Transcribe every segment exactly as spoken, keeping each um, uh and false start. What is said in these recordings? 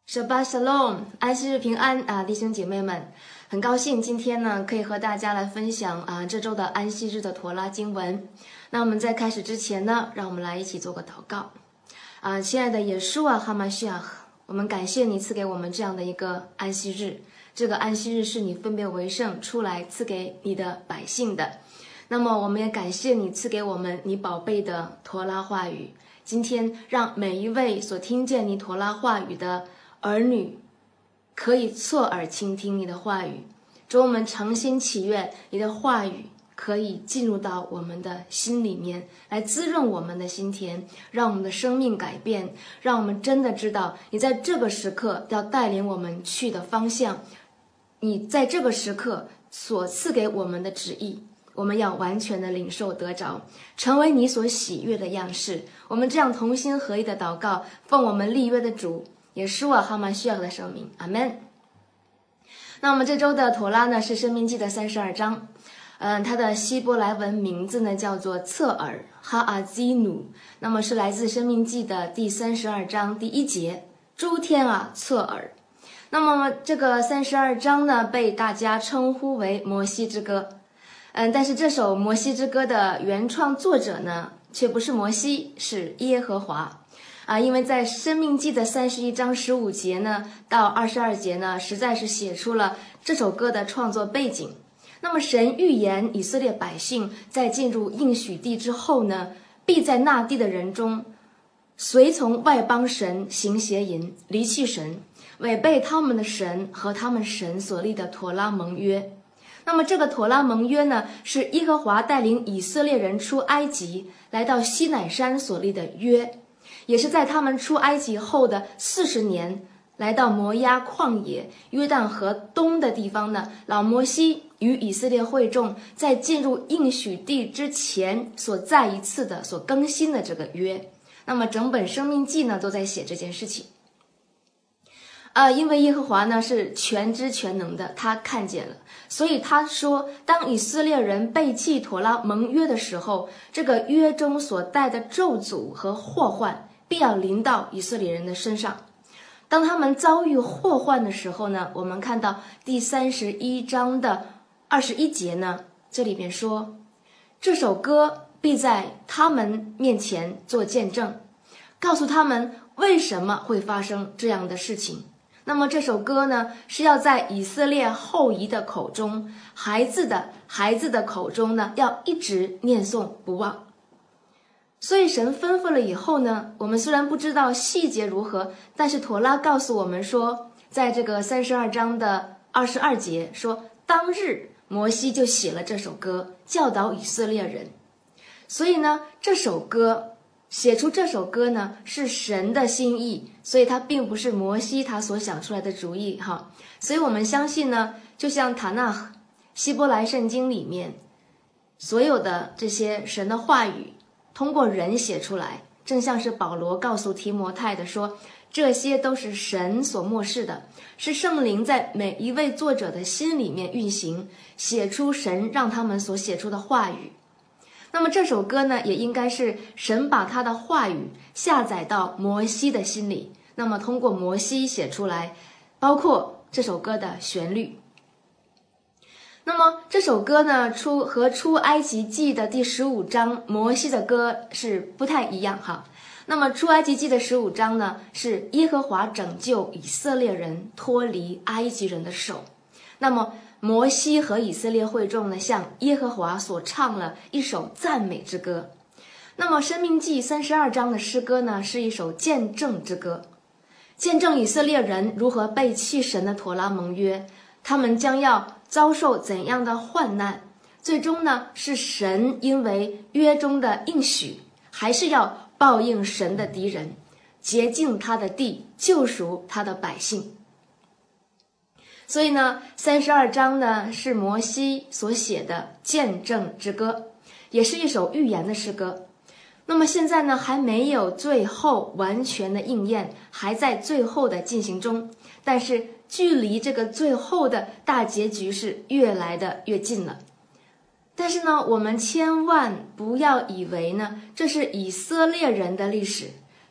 Shabbat Shalom， 安息日平安啊，弟兄姐妹们，很高兴今天呢可以和大家来分享啊这周的安息日的陀拉经文。那我们在开始之前呢，让我们来一起做个祷告啊，亲爱的耶稣啊，哈玛西亚，我们感谢你赐给我们这样的一个安息日，这个安息日是你分别为圣出来赐给你的百姓的。那么我们也感谢你赐给我们你宝贝的陀拉话语，今天让每一位所听见你陀拉话语的儿女可以侧耳倾听你的话语，主，我们诚心祈愿你的话语可以进入到我们的心里面，来滋润我们的心田，让我们的生命改变，让我们真的知道你在这个时刻要带领我们去的方向，你在这个时刻所赐给我们的旨意，我们要完全的领受得着，成为你所喜悦的样式。我们这样同心合一的祷告，奉我们立约的主耶稣啊哈玛西亚的圣名，阿们。那我们这周的陀拉呢是申命记的三十二章，嗯，它的希伯来文名字呢叫做侧耳哈阿基努，那么是来自申命记的第三十二章第一节，诸天啊侧耳。那么这个三十二章呢被大家称呼为摩西之歌，嗯，但是这首摩西之歌的原创作者呢却不是摩西，是耶和华。啊，因为在申命记的三十一章十五节呢到二十二节呢，实在是写出了这首歌的创作背景。那么神预言以色列百姓在进入应许地之后呢，必在那地的人中随从外邦神行邪淫，离弃神，违背他们的神和他们神所立的妥拉盟约。那么这个妥拉盟约呢，是耶和华带领以色列人出埃及来到西乃山所立的约，也是在他们出埃及后的四十年，来到摩押旷野约旦河东的地方呢，老摩西与以色列会众在进入应许地之前所再一次的所更新的这个约。那么整本申命记呢都在写这件事情。呃，因为耶和华呢是全知全能的，他看见了，所以他说，当以色列人背弃妥拉盟约的时候，这个约中所带的咒诅和祸患必要临到以色列人的身上。当他们遭遇祸患的时候呢，我们看到第三十一章的二十一节呢，这里面说，这首歌必在他们面前做见证，告诉他们为什么会发生这样的事情。那么这首歌呢，是要在以色列后裔的口中，孩子的孩子的口中呢，要一直念诵不忘。所以神吩咐了以后呢，我们虽然不知道细节如何，但是妥拉告诉我们说，在这个三十二章的二十二节说，当日摩西就写了这首歌，教导以色列人。所以呢，这首歌写出这首歌呢是神的心意，所以它并不是摩西他所想出来的主意哈。所以我们相信呢，就像塔纳希伯来圣经里面所有的这些神的话语通过人写出来，正像是保罗告诉提摩太的说，这些都是神所默示的，是圣灵在每一位作者的心里面运行，写出神让他们所写出的话语。那么这首歌呢，也应该是神把他的话语下载到摩西的心里，那么通过摩西写出来，包括这首歌的旋律。那么这首歌呢，出和出埃及记的第十五章摩西的歌是不太一样哈。那么出埃及记的十五章呢，是耶和华拯救以色列人脱离埃及人的手。那么摩西和以色列会众呢，向耶和华所唱了一首赞美之歌。那么申命记三十二章的诗歌呢，是一首见证之歌，见证以色列人如何背弃神的妥拉盟约，他们将要遭受怎样的患难，最终呢，是神因为约中的应许，还是要报应神的敌人，洁净他的地，救赎他的百姓。所以呢，三十二章呢是摩西所写的见证之歌，也是一首预言的诗歌。那么现在呢，还没有最后完全的应验，还在最后的进行中，但是距离这个最后的大结局是越来的越近了。但是呢，我们千万不要以为呢，这是以色列人的历史，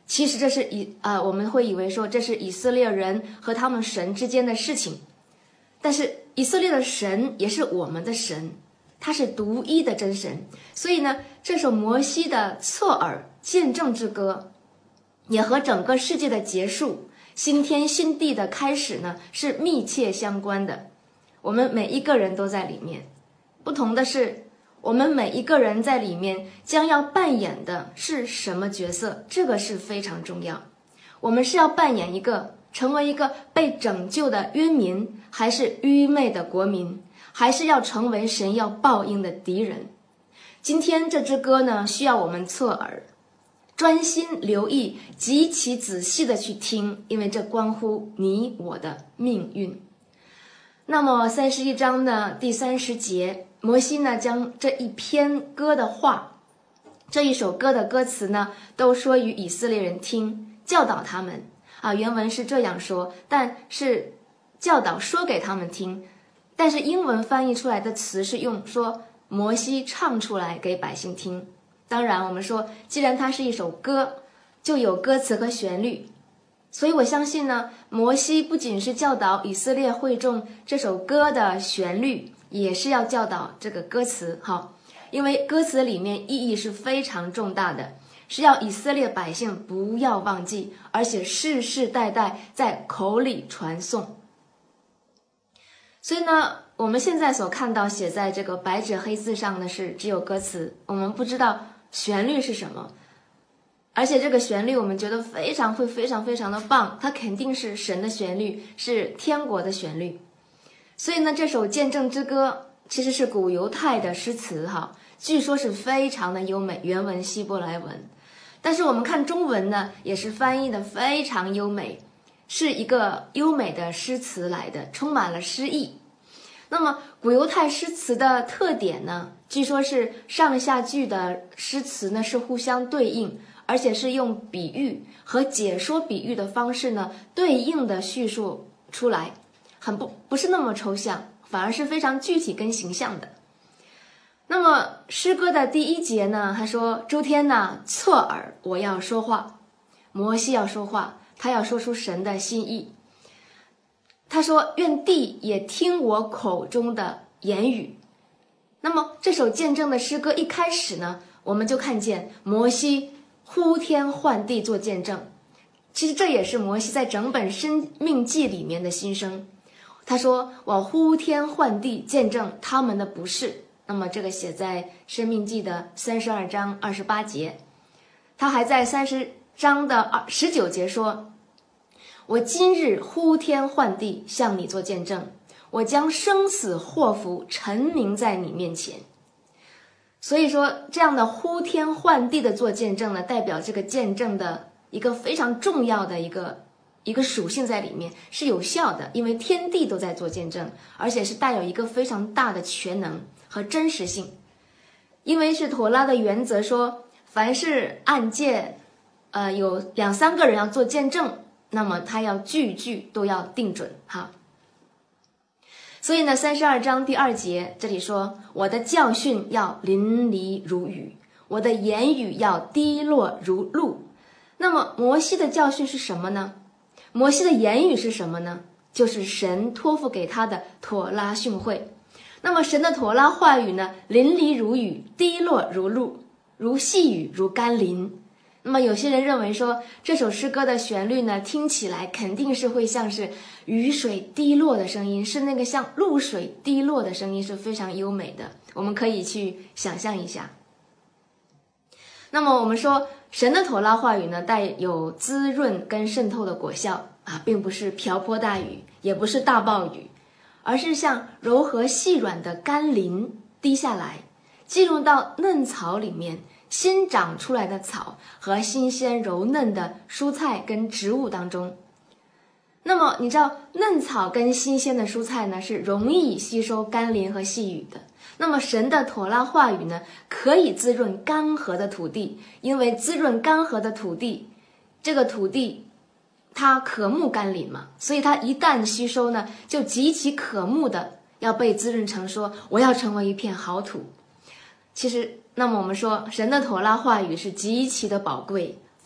其实这是以呃我们会以为说这是以色列人和他们神之间的事情，但是以色列的神也是我们的神，他是独一的真神。所以呢，这首摩西的侧耳见证之歌，也和整个世界的结束、新天新地的开始呢是密切相关的。我们每一个人都在里面，不同的是，我们每一个人在里面将要扮演的是什么角色，这个是非常重要。我们是要扮演一个成为一个被拯救的冤民，还是愚昧的国民，还是要成为神要报应的敌人？今天这支歌呢，需要我们侧耳专心留意，极其仔细的去听，因为这关乎你我的命运。那么三十一章的第三十节，摩西呢将这一篇歌的话，这一首歌的歌词呢，都说与以色列人听，教导他们啊。原文是这样说，但是教导说给他们听，但是英文翻译出来的词是用说摩西唱出来给百姓听。当然我们说，既然它是一首歌，就有歌词和旋律，所以我相信呢，摩西不仅是教导以色列会众这首歌的旋律，也是要教导这个歌词。好，因为歌词里面意义是非常重大的，是要以色列百姓不要忘记，而且世世代代在口里传颂。所以呢，我们现在所看到写在这个白纸黑字上的是只有歌词，我们不知道旋律是什么。而且这个旋律我们觉得非常会非常非常的棒，它肯定是神的旋律，是天国的旋律。所以呢，这首见证之歌其实是古犹太的诗词哈，据说是非常的优美，原文希伯来文。但是我们看中文呢，也是翻译的非常优美，是一个优美的诗词来的，充满了诗意。那么古犹太诗词的特点呢，据说是上下句的诗词呢是互相对应，而且是用比喻和解说比喻的方式呢对应的叙述出来，很不不是那么抽象，反而是非常具体跟形象的。那么诗歌的第一节呢，他说诸天哪，侧耳，我要说话。摩西要说话，他要说出神的心意。他说愿地也听我口中的言语。那么这首见证的诗歌一开始呢，我们就看见摩西呼天唤地做见证。其实这也是摩西在整本申命记里面的心声。他说我呼天唤地见证他们的不是。那么这个写在申命记的三十二章二十八节。他还在三十章的十九节说，我今日呼天唤地向你做见证，我将生死祸福陈明在你面前。所以说这样的呼天唤地的做见证呢，代表这个见证的一个非常重要的一个一个属性在里面，是有效的，因为天地都在做见证，而且是带有一个非常大的全能和真实性。因为是妥拉的原则说，凡是案件呃有两三个人要做见证，那么他要句句都要定准哈。所以呢，三十二章第二节这里说，我的教训要淋漓如雨，我的言语要滴落如露。那么摩西的教训是什么呢？摩西的言语是什么呢？就是神托付给他的妥拉训诲。那么神的妥拉话语呢，淋漓如雨，滴落如露，如细雨，如甘霖。那么有些人认为说，这首诗歌的旋律呢，听起来肯定是会像是雨水滴落的声音，是那个像露水滴落的声音，是非常优美的，我们可以去想象一下。那么我们说神的妥拉话语呢，带有滋润跟渗透的果效啊，并不是瓢泼大雨，也不是大暴雨，而是像柔和细软的甘霖滴下来，进入到嫩草里面，新长出来的草和新鲜柔嫩的蔬菜跟植物当中。那么你知道嫩草跟新鲜的蔬菜呢，是容易吸收甘霖和细雨的。那么神的妥拉话语呢，可以滋润干涸的土地，因为滋润干涸的土地，这个土地它渴慕甘霖嘛，所以它一旦吸收呢，就极其渴慕的要被滋润成说，我要成为一片好土。其实那么我们说神的妥拉话语是极其的宝贵，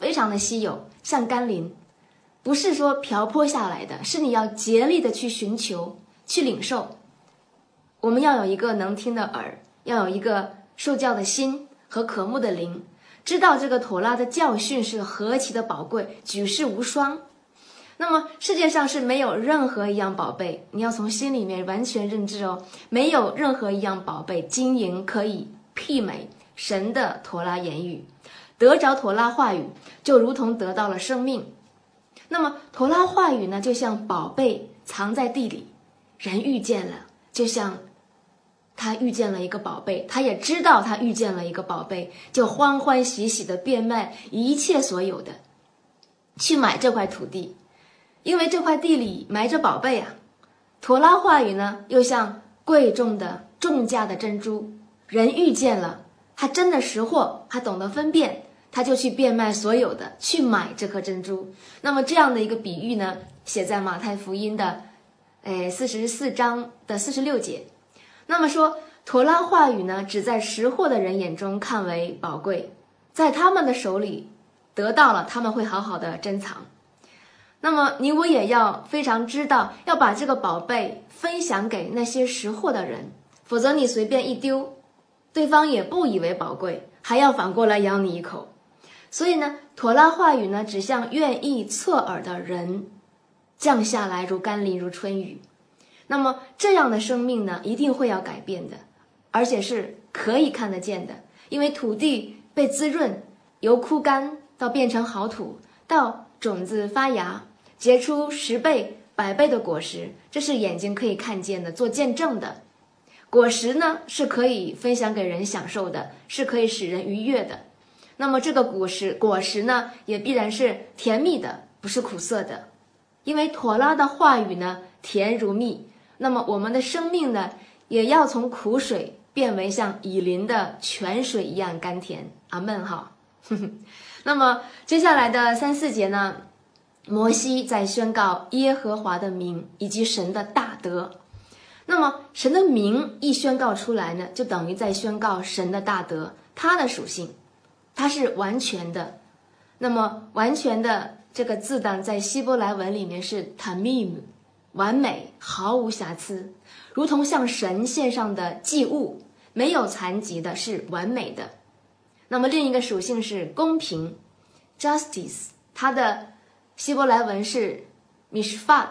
非常的稀有，像甘霖，不是说瓢泼下来的，是你要竭力的去寻求，去领受。我们要有一个能听的耳，要有一个受教的心和渴慕的灵，知道这个妥拉的教训是何其的宝贵，举世无双。那么世界上是没有任何一样宝贝，你要从心里面完全认知哦，没有任何一样宝贝金银可以媲美神的妥拉言语。得着妥拉话语，就如同得到了生命。那么妥拉话语呢，就像宝贝藏在地里，人遇见了，就像他遇见了一个宝贝，他也知道他遇见了一个宝贝，就欢欢喜喜的变卖一切所有的，去买这块土地，因为这块地里埋着宝贝啊。妥拉话语呢，又像贵重的重价的珍珠，人遇见了，他真的识货，他懂得分辨，他就去变卖所有的，去买这颗珍珠。那么这样的一个比喻呢，写在马太福音的诶四十四章的四十六节。那么说妥拉话语呢，只在识货的人眼中看为宝贵，在他们的手里得到了，他们会好好的珍藏。那么你我也要非常知道，要把这个宝贝分享给那些识货的人，否则你随便一丢，对方也不以为宝贵，还要反过来咬你一口。所以呢，妥拉话语呢，只向愿意侧耳的人降下来，如甘霖，如春雨。那么这样的生命呢，一定会要改变的，而且是可以看得见的。因为土地被滋润，由枯干到变成好土，到种子发芽，结出十倍、百倍的果实，这是眼睛可以看见的，做见证的。果实呢，是可以分享给人享受的，是可以使人愉悦的。那么这个果实果实呢，也必然是甜蜜的，不是苦涩的。因为妥拉的话语呢，甜如蜜。那么我们的生命呢，也要从苦水变为像以琳的泉水一样甘甜。阿们哈。那么接下来的三四节呢，摩西在宣告耶和华的名以及神的大德。那么神的名一宣告出来呢，就等于在宣告神的大德，他的属性，他是完全的。那么完全的这个字呢，在希伯来文里面是 tamim， 完美，毫无瑕疵，如同向神献上的祭物，没有残疾的，是完美的。那么另一个属性是公平 justice， 它的希伯来文是 mishpat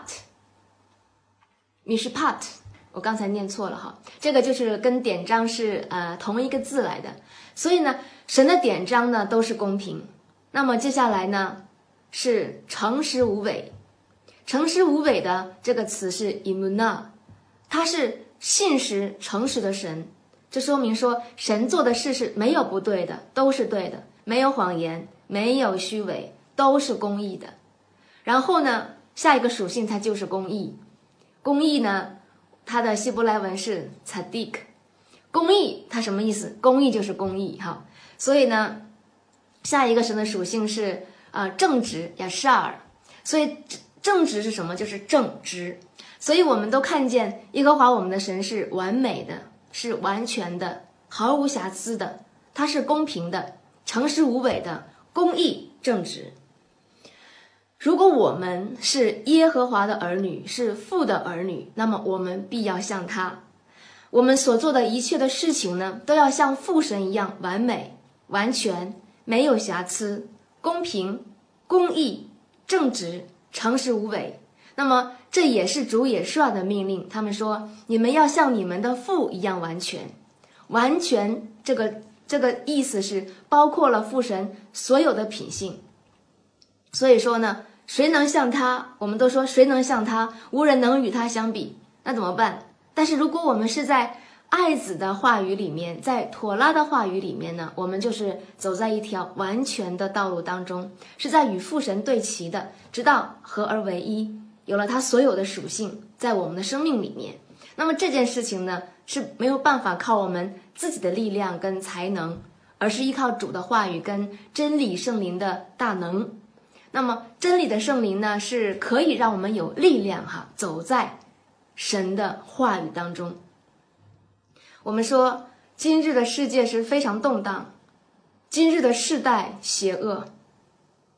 mishpat， 我刚才念错了哈，这个就是跟典章是呃同一个字来的。所以呢，神的典章呢都是公平。那么接下来呢是诚实无伪，诚实无伪的这个词是 imuna， 它是信实诚实的神。这说明说神做的事是没有不对的，都是对的，没有谎言，没有虚伪，都是公义的。然后呢，下一个属性它就是公义。公义呢，它的希伯来文是 tzaddik。公义它什么意思？公义就是公义哈。所以呢，下一个神的属性是呃正直 yashar。所以正直是什么？就是正直。所以我们都看见耶和华我们的神是完美的，是完全的，毫无瑕疵的，它是公平的，诚实无伪的，公义正直。如果我们是耶和华的儿女，是父的儿女，那么我们必要像他。我们所做的一切的事情呢，都要像父神一样完美、完全，没有瑕疵，公平、公义、正直、诚实无伪。那么这也是主耶稣的命令，他们说你们要像你们的父一样完全。完全这个这个意思是包括了父神所有的品性。所以说呢，谁能像他？我们都说谁能像他？无人能与他相比。那怎么办？但是如果我们是在爱子的话语里面，在妥拉的话语里面呢，我们就是走在一条完全的道路当中，是在与父神对齐的，直到合而为一，有了他所有的属性在我们的生命里面。那么这件事情呢，是没有办法靠我们自己的力量跟才能，而是依靠主的话语跟真理圣灵的大能。那么真理的圣灵呢，是可以让我们有力量哈，走在神的话语当中。我们说今日的世界是非常动荡，今日的世代邪恶，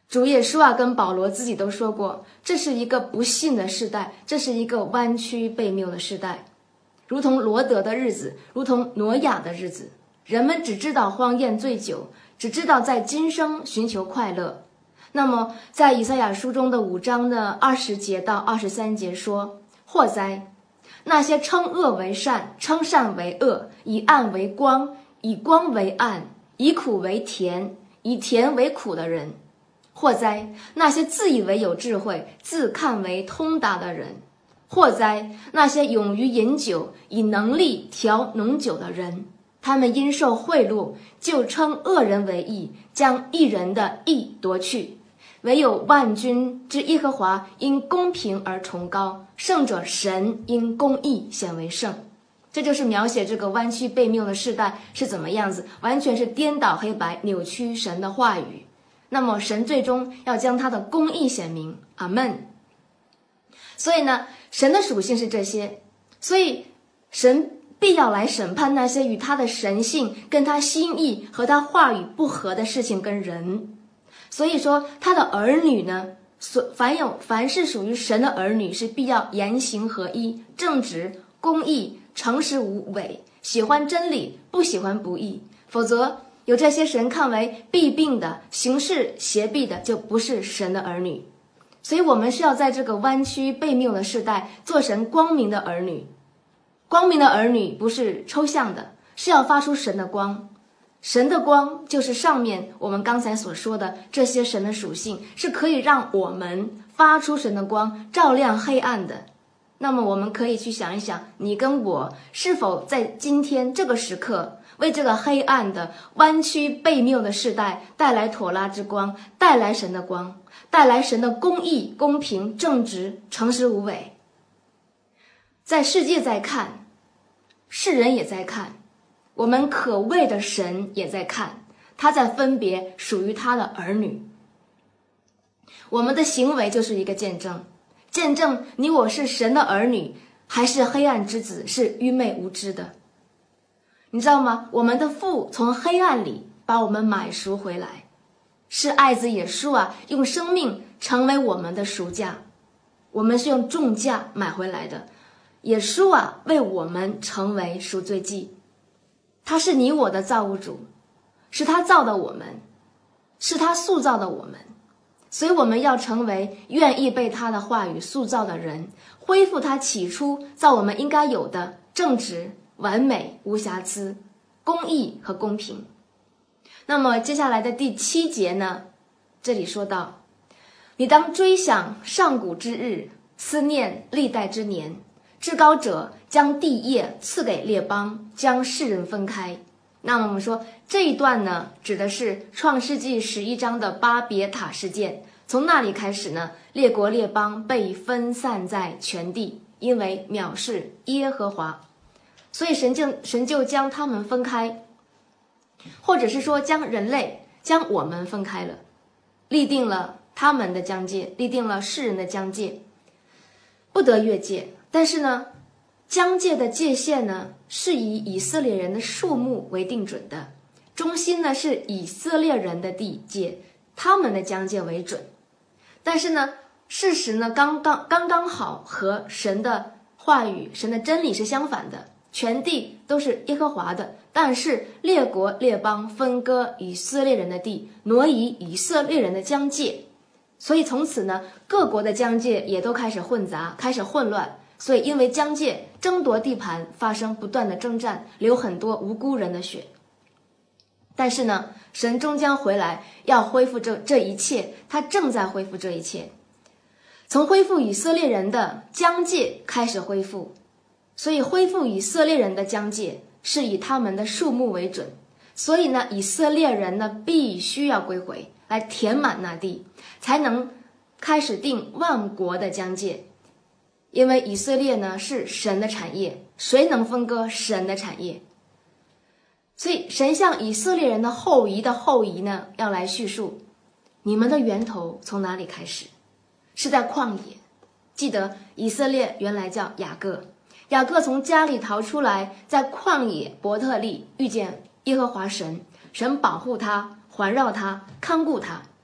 主耶稣啊跟保罗自己都说过，这是一个不幸的世代，这是一个弯曲悖谬的世代，如同罗德的日子，如同挪亚的日子，人们只知道荒宴醉酒，只知道在今生寻求快乐。那么在以赛亚书中的五章的二十节到二十三节说，祸哉，那些称恶为善，称善为恶，以暗为光，以光为暗，以苦为甜，以甜为苦的人。祸哉，那些自以为有智慧，自看为通达的人。祸哉，那些勇于饮酒，以能力调浓酒的人。他们因受贿赂，就称恶人为义，将义人的义夺去。唯有万军之耶和华因公平而崇高，圣者神因公义显为圣。这就是描写这个弯曲悖谬的世代是怎么样子，完全是颠倒黑白，扭曲神的话语。那么神最终要将他的公义显明，阿们。所以呢，神的属性是这些，所以神必要来审判那些与他的神性跟他心意和他话语不合的事情跟人。所以说他的儿女呢，凡有凡是属于神的儿女，是必要言行合一，正直公义，诚实无伪，喜欢真理，不喜欢不义。否则有这些神看为弊病的，行事邪僻的，就不是神的儿女。所以我们是要在这个弯曲悖谬的世代做神光明的儿女。光明的儿女不是抽象的，是要发出神的光。神的光就是上面我们刚才所说的这些神的属性，是可以让我们发出神的光，照亮黑暗的。那么我们可以去想一想，你跟我是否在今天这个时刻为这个黑暗的弯曲悖谬的世代带来妥拉之光，带来神的光，带来神的公义、公平、正直、诚实无伪。在世界在看，世人也在看，我们可畏的神也在看，他在分别属于他的儿女。我们的行为就是一个见证，见证你我是神的儿女，还是黑暗之子，是愚昧无知的。你知道吗？我们的父从黑暗里把我们买赎回来，是爱子耶稣啊，用生命成为我们的赎价，我们是用重价买回来的。耶稣啊，为我们成为赎罪祭，他是你我的造物主，是他造的我们，是他塑造的我们。所以我们要成为愿意被他的话语塑造的人，恢复他起初造我们应该有的正直、完美、无瑕疵、公义和公平。那么接下来的第七节呢，这里说到，你当追想上古之日，思念历代之年，至高者将地业赐给列邦，将世人分开。那么我们说这一段呢，指的是创世纪十一章的巴别塔事件。从那里开始呢，列国列邦被分散在全地，因为藐视耶和华，所以神就神就将他们分开，或者是说将人类将我们分开了，立定了他们的疆界，立定了世人的疆界，不得越界。但是呢，疆界的界限呢，是以以色列人的数目为定准的，中心呢是以色列人的地界，他们的疆界为准。但是呢，事实呢刚刚刚刚好和神的话语、神的真理是相反的，全地都是耶和华的，但是列国列邦分割以色列人的地，挪移以色列人的疆界，所以从此呢，各国的疆界也都开始混杂，开始混乱。所以因为疆界争夺地盘，发生不断的征战，流很多无辜人的血。但是呢，神终将回来，要恢复这这一切，他正在恢复这一切。从恢复以色列人的疆界开始恢复，所以恢复以色列人的疆界是以他们的数目为准。所以呢，以色列人呢必须要归回，来填满那地，才能开始定万国的疆界。因为以色列呢是神的产业，谁能分割神的产业？所以神向以色列人的后裔的后裔呢，要来叙述你们的源头从哪里开始，是在旷野。记得以色列原来叫雅各，雅各从家里逃出来，在旷野伯特利遇见耶和华神，神保护他，环绕他，看顾他。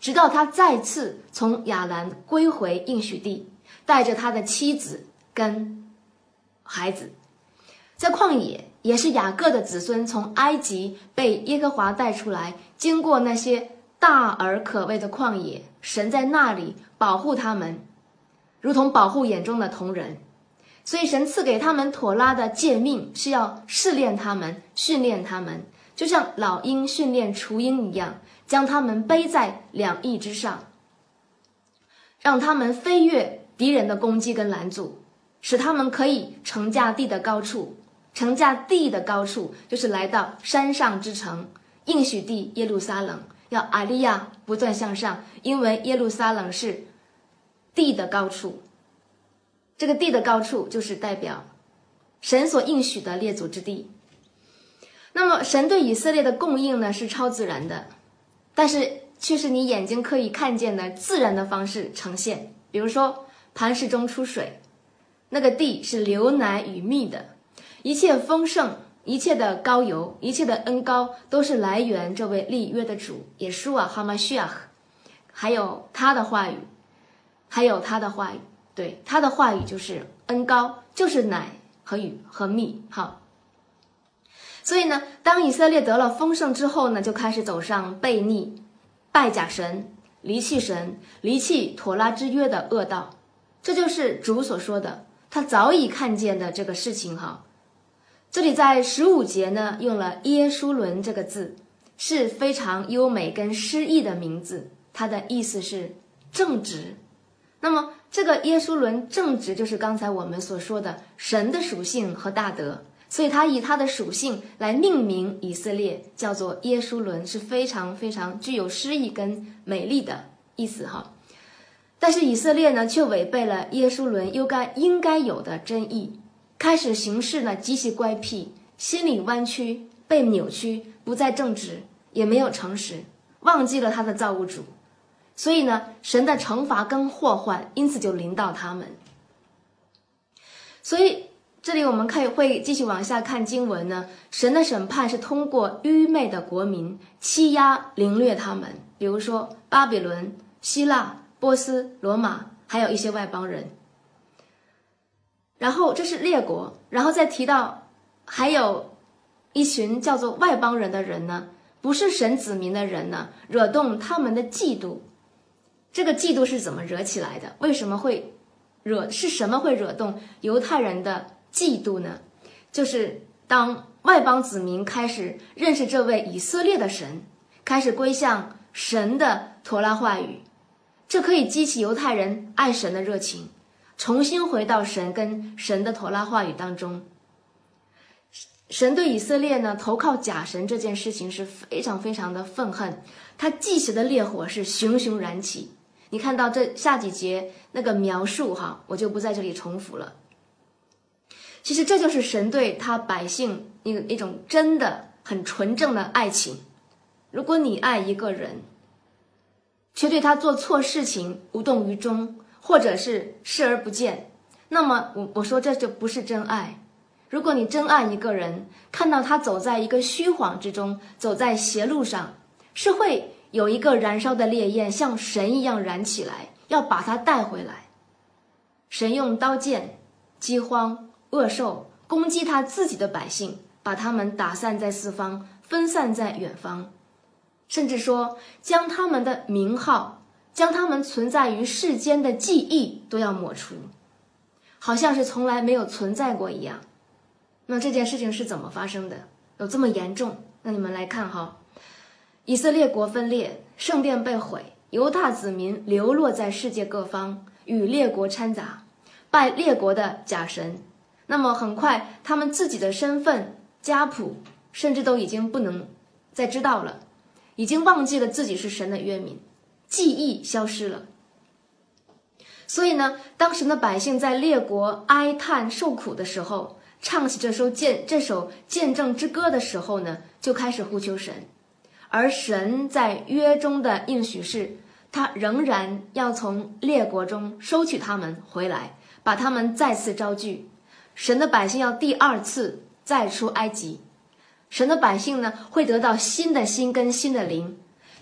直到他再次从亚兰归回应许地，带着他的妻子跟孩子。在旷野也是雅各的子孙从埃及被耶和华带出来，经过那些大而可畏的旷野，神在那里保护他们，如同保护眼中的瞳人。所以神赐给他们妥拉的诫命，是要试炼他们，训练他们，就像老鹰训练雏鹰一样，将他们背在两翼之上，让他们飞越敌人的攻击跟拦阻，使他们可以乘驾地的高处。乘驾地的高处就是来到山上之城，应许地耶路撒冷，要阿利亚不断向上，因为耶路撒冷是地的高处。这个地的高处就是代表神所应许的列祖之地。那么神对以色列的供应呢，是超自然的，但是却是你眼睛可以看见的自然的方式呈现。比如说磐石中出水，那个地是流奶与蜜的，一切丰盛，一切的膏油，一切的恩膏都是来源这位立约的主耶稣啊哈马西亚，还有他的话语，还有他的话语，对，他的话语就是恩膏，就是奶和雨和蜜。好，所以呢，当以色列得了丰盛之后呢，就开始走上悖逆、拜假神、离弃神、离弃妥拉之约的恶道。这就是主所说的，他早已看见的这个事情。哈，这里在十五节呢，用了耶书伦这个字，是非常优美跟诗意的名字，它的意思是正直。那么这个耶书伦正直，就是刚才我们所说的神的属性和大德，所以他以他的属性来命名以色列，叫做耶书伦，是非常非常具有诗意跟美丽的意思哈。但是以色列呢，却违背了耶书伦应该应该有的真意，开始行事呢极其乖僻，心理弯曲，被扭曲，不再正直，也没有诚实，忘记了他的造物主。所以呢，神的惩罚跟祸患因此就临到他们。所以这里我们可以会继续往下看经文呢，神的审判是通过愚昧的国民欺压凌虐他们，比如说巴比伦、希腊、波斯、罗马，还有一些外邦人。然后这是列国，然后再提到还有一群叫做外邦人的人呢，不是神子民的人呢，惹动他们的嫉妒。这个嫉妒是怎么惹起来的？为什么会惹？是什么会惹动犹太人的嫉妒呢？就是当外邦子民开始认识这位以色列的神，开始归向神的妥拉话语，这可以激起犹太人爱神的热情，重新回到神跟神的妥拉话语当中。神对以色列呢投靠假神这件事情是非常非常的愤恨，他祭邪的烈火是熊熊燃起。你看到这下几节那个描述哈，我就不在这里重复了。其实这就是神对他百姓一一种真的很纯正的爱情。如果你爱一个人，却对他做错事情无动于衷，或者是视而不见，那么我我说这就不是真爱。如果你真爱一个人，看到他走在一个虚谎之中，走在邪路上，是会有一个燃烧的烈焰像神一样燃起来，要把他带回来。神用刀剑、饥荒、恶兽攻击他自己的百姓，把他们打散在四方，分散在远方，甚至说将他们的名号，将他们存在于世间的记忆都要抹除，好像是从来没有存在过一样。那这件事情是怎么发生的？有这么严重？那你们来看哈，以色列国分裂，圣殿被毁，犹大子民流落在世界各方，与列国掺杂，拜列国的假神。那么很快他们自己的身份、家谱甚至都已经不能再知道了，已经忘记了自己是神的约民，记忆消失了。所以呢，当神的百姓在列国哀叹受苦的时候，唱起这首见这首见证之歌的时候呢，就开始呼求神。而神在约中的应许是，他仍然要从列国中收取他们回来，把他们再次招聚。神的百姓要第二次再出埃及，神的百姓呢会得到新的心跟新的灵，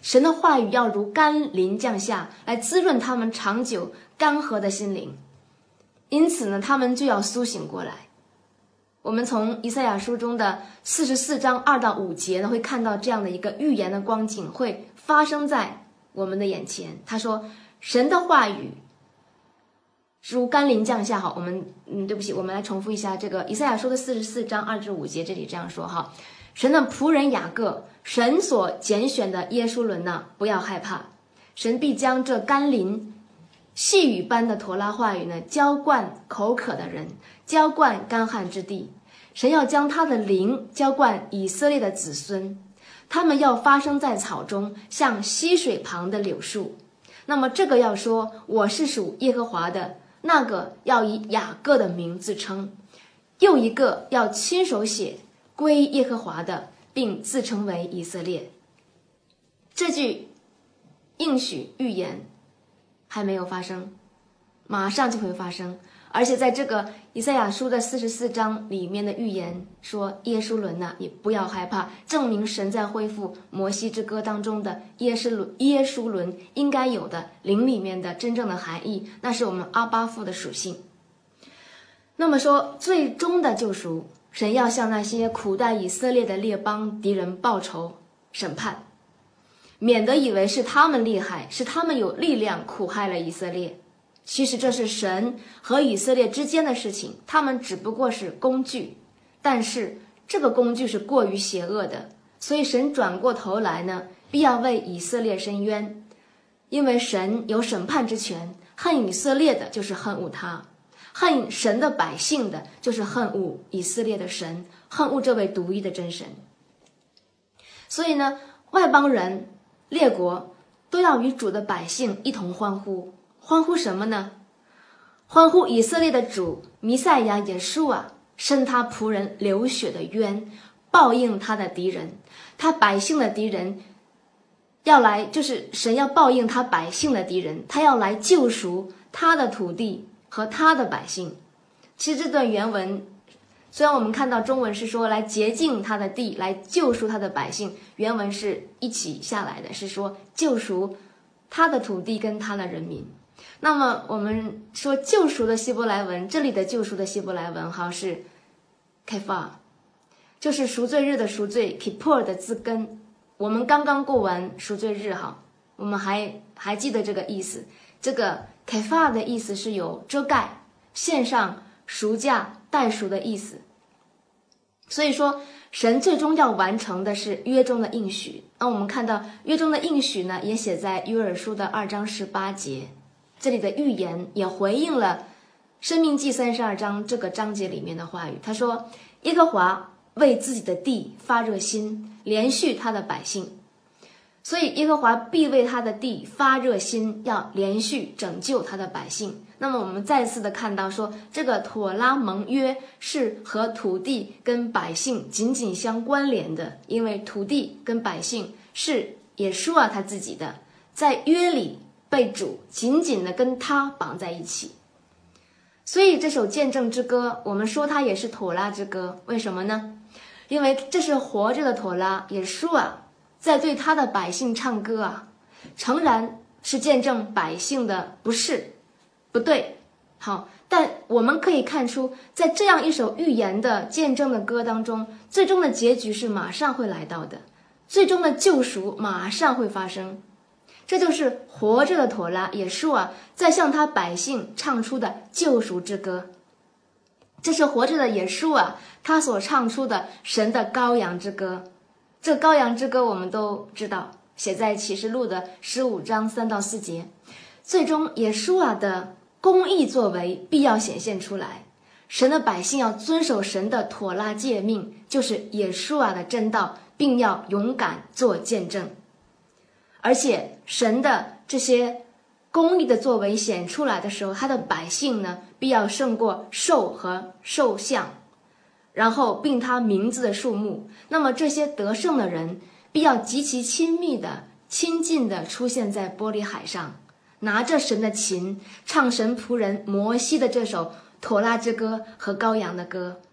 神的话语要如甘霖降下，来滋润他们长久干涸的心灵。因此呢，他们就要苏醒过来。我们从以赛亚书中的四十四章二到五节呢，会看到这样的一个预言的光景会发生在我们的眼前。他说，神的话语如甘霖降下。好，我们嗯，对不起，我们来重复一下这个以赛亚书的四十四章二至五节，这里这样说哈：神的仆人雅各，神所拣选的耶书伦呢，不要害怕，神必将这甘霖细雨般的妥拉话语呢，浇灌口渴的人，浇灌干旱之地。神要将他的灵浇灌以色列的子孙，他们要发生在草中，像溪水旁的柳树。那么这个要说，我是属耶和华的，那个要以雅各的名自称，又一个要亲手写归耶和华的，并自称为以色列。这句应许预言还没有发生，马上就会发生。而且在这个以赛亚书的四十四章里面的预言说，耶书伦呐，也不要害怕，证明神在恢复摩西之歌当中的耶书伦耶书伦应该有的灵里面的真正的含义，那是我们阿巴父的属性。那么说，最终的救赎，神要向那些苦待以色列的列邦敌人报仇审判，免得以为是他们厉害，是他们有力量苦害了以色列。其实这是神和以色列之间的事情，他们只不过是工具，但是这个工具是过于邪恶的，所以神转过头来呢，必要为以色列伸冤，因为神有审判之权，恨以色列的就是恨恶他，恨神的百姓的就是恨恶以色列的神，恨恶这位独一的真神。所以呢，外邦人列国都要与主的百姓一同欢呼。欢呼什么呢？欢呼以色列的主弥赛亚耶稣啊，伸他仆人流血的冤，报应他的敌人，他百姓的敌人要来，就是神要报应他百姓的敌人，他要来救赎他的土地和他的百姓。其实这段原文虽然我们看到中文是说来洁净他的地，来救赎他的百姓，原文是一起下来的，是说救赎他的土地跟他的人民。那么我们说救赎的希伯来文，这里的救赎的希伯来文哈是 kefar， 就是赎罪日的赎罪 kippur 的字根。我们刚刚过完赎罪日哈，我们还还记得这个意思。这个 kefar 的意思是有遮盖、献上、赎价、代赎的意思。所以说神最终要完成的是约中的应许。那我们看到约中的应许呢，也写在约珥书的二章十八节。这里的预言也回应了申命记三十二章这个章节里面的话语。他说，耶和华为自己的地发热心，连续他的百姓。所以耶和华必为他的地发热心，要连续拯救他的百姓。那么我们再次的看到说，这个妥拉盟约是和土地跟百姓紧紧相关联的，因为土地跟百姓是耶稣啊他自己的，在约里被主紧紧的跟他绑在一起。所以这首见证之歌，我们说它也是妥拉之歌，为什么呢？因为这是活着的妥拉，耶稣啊在对他的百姓唱歌啊，诚然是见证百姓的不是不对，好，但我们可以看出，在这样一首预言的见证的歌当中，最终的结局是马上会来到的，最终的救赎马上会发生。这就是活着的妥拉耶稣啊，在向他百姓唱出的救赎之歌。这是活着的耶稣啊，他所唱出的神的羔羊之歌。这羔羊之歌我们都知道，写在启示录的十五章三到四节。最终耶稣啊的公义作为必要显现出来，神的百姓要遵守神的妥拉诫命，就是耶稣啊的真道，并要勇敢做见证。而且神的这些公义的作为显出来的时候，他的百姓呢必要胜过兽和兽像，然后并他名字的数目。那么这些得胜的人必要极其亲密的亲近的出现在玻璃海上，拿着神的琴唱神仆人摩西的这首妥拉之歌和羔羊的歌。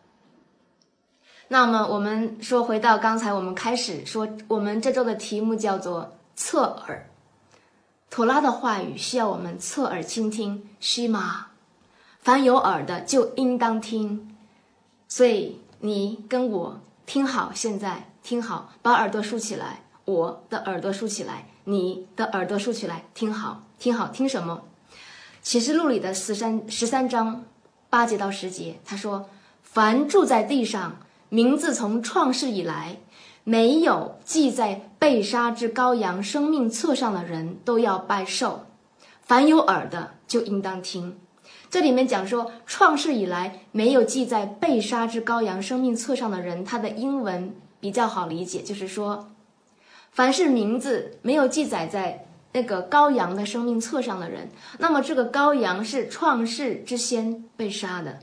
那么我们说回到刚才我们开始说，我们这周的题目叫做侧耳。妥拉的话语需要我们侧耳倾听，须玛，凡有耳的就应当听。所以你跟我听好，现在听好，把耳朵竖起来，我的耳朵竖起来，你的耳朵竖起来，听好，听好，听什么？启示录里的十三十三章八节到十节，他说：凡住在地上，名字从创世以来没有记在被杀之羔羊生命册上的人，都要拜寿。凡有耳的就应当听。这里面讲说创世以来没有记在被杀之羔羊生命册上的人，他的英文比较好理解，就是说凡是名字没有记载在那个羔羊的生命册上的人，那么这个羔羊是创世之先被杀的。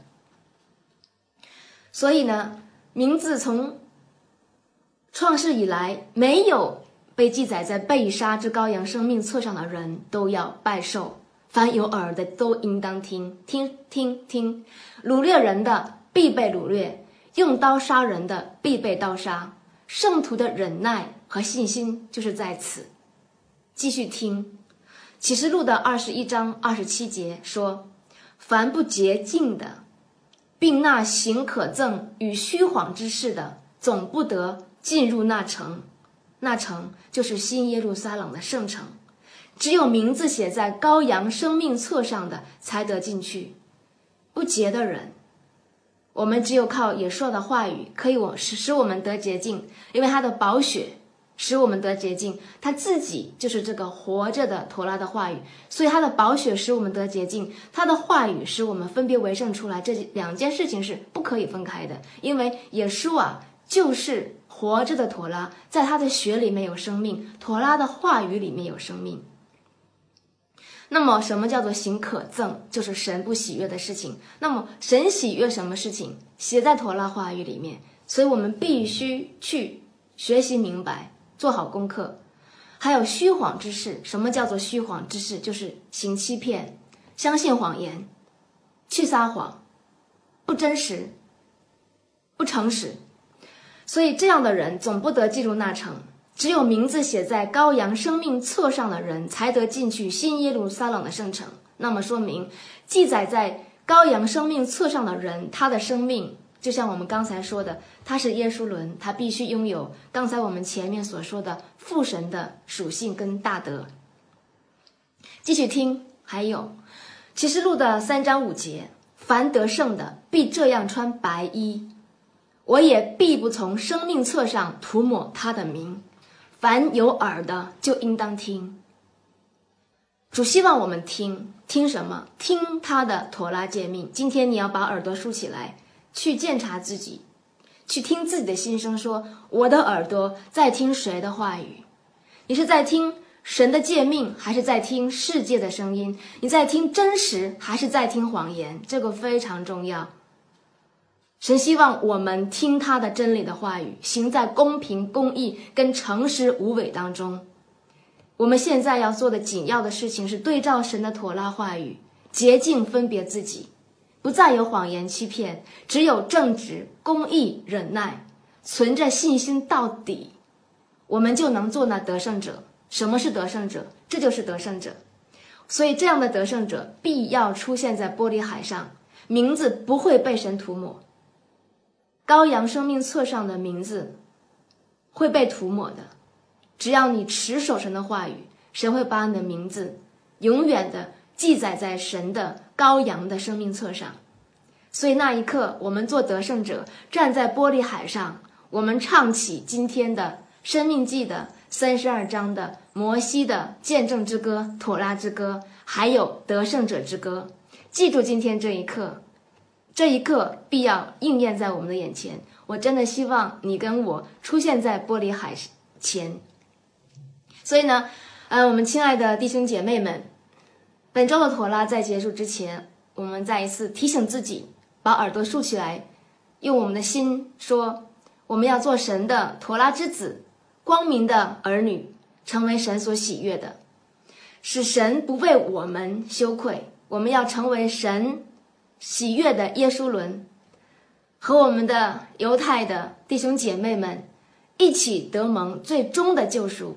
所以呢，名字从创世以来没有被记载在被杀之羔羊生命册上的人，都要拜寿。凡有耳的都应当听，听听听。掳掠人的必被掳掠，用刀杀人的必被刀杀。圣徒的忍耐和信心就是在此。继续听，启示录的二十一章二十七节说：凡不洁净的，并那行可憎与虚谎之事的，总不得进入那城。那城就是新耶路撒冷的圣城，只有名字写在羔羊生命册上的才得进去。不洁的人，我们只有靠耶稣的话语可以我使使我们得洁净，因为他的宝血使我们得洁净，他自己就是这个活着的妥拉的话语，所以他的宝血使我们得洁净，他的话语使我们分别为圣出来。这两件事情是不可以分开的，因为耶稣啊就是活着的妥拉，在他的血里面有生命，妥拉的话语里面有生命。那么什么叫做行可憎？就是神不喜悦的事情。那么神喜悦什么事情？写在妥拉话语里面，所以我们必须去学习明白，做好功课。还有虚谎之事，什么叫做虚谎之事？就是行欺骗，相信谎言，去撒谎，不真实，不诚实。所以这样的人总不得进入那城，只有名字写在羔羊生命册上的人才得进去新耶路撒冷的圣城。那么说明记载在羔羊生命册上的人，他的生命就像我们刚才说的，他是耶稣伦，他必须拥有刚才我们前面所说的父神的属性跟大德。继续听，还有启示录的三章五节，凡得胜的必这样穿白衣，我也必不从生命册上涂抹他的名。凡有耳的就应当听。主希望我们听，听什么？听他的妥拉诫命。今天你要把耳朵竖起来，去检查自己，去听自己的心声，说我的耳朵在听谁的话语？你是在听神的诫命，还是在听世界的声音？你在听真实，还是在听谎言？这个非常重要。神希望我们听他的真理的话语，行在公平、公义跟诚实无伪当中。我们现在要做的紧要的事情是对照神的妥拉话语，洁净分别自己，不再有谎言欺骗，只有正直、公义、忍耐，存着信心到底，我们就能做那得胜者。什么是得胜者？这就是得胜者。所以这样的得胜者必要出现在玻璃海上，名字不会被神涂抹。羔羊生命册上的名字会被涂抹的，只要你持守神的话语，神会把你的名字永远的记载在神的羔羊的生命册上。所以那一刻，我们做得胜者，站在玻璃海上，我们唱起今天的生命记的三十二章的摩西的见证之歌、妥拉之歌，还有得胜者之歌。记住今天这一刻，这一刻必要应验在我们的眼前。我真的希望你跟我出现在玻璃海前。所以呢，呃，我们亲爱的弟兄姐妹们，本周的妥拉在结束之前，我们再一次提醒自己，把耳朵竖起来，用我们的心说，我们要做神的妥拉之子，光明的儿女，成为神所喜悦的，使神不为我们羞愧。我们要成为神喜悦的耶稣伦，和我们的犹太的弟兄姐妹们一起得蒙最终的救赎，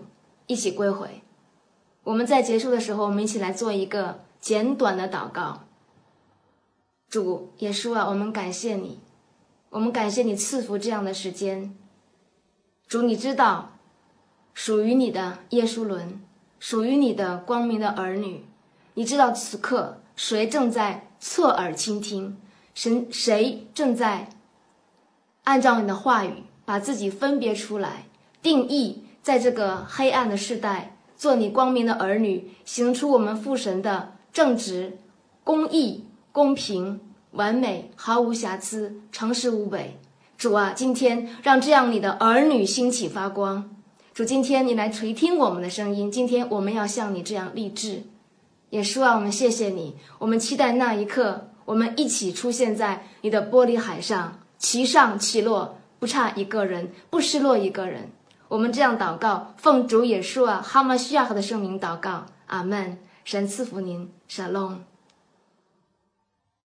一起归回。我们在结束的时候，我们一起来做一个简短的祷告。主耶稣啊，我们感谢你，我们感谢你赐福这样的时间。主，你知道属于你的耶稣伦，属于你的光明的儿女，你知道此刻谁正在侧耳倾听，神谁正在按照你的话语把自己分别出来，定义在这个黑暗的世代做你光明的儿女，行出我们父神的正直、公义、公平、完美，毫无瑕疵，诚实无伪。主啊，今天让这样你的儿女兴起发光。主，今天你来垂听我们的声音，今天我们要像你这样立志。耶稣啊，我们谢谢你，我们期待那一刻，我们一起出现在你的玻璃海上，其上其落，不差一个人，不失落一个人。我们这样祷告，奉主耶稣啊哈马西亚的圣名祷告，阿们。神赐福您，沙龙。